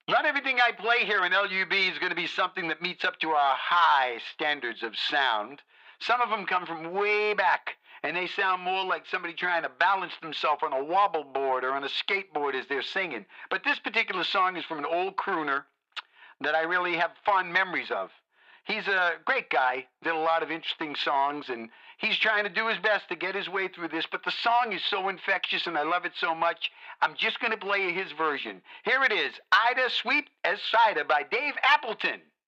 Not everything I play here in LUB is going to be something that meets up to our high standards of sound. Some of them come from way back, and they sound more like somebody trying to balance themselves on a wobble board or on a skateboard as they're singing. But this particular song is from an old crooner that I really have fond memories of. He's a great guy, did a lot of interesting songs, and he's trying to do his best to get his way through this, but the song is so infectious and I love it so much, I'm just going to play his version. Here it is, Ida Sweet as Cider by Dave Appleton.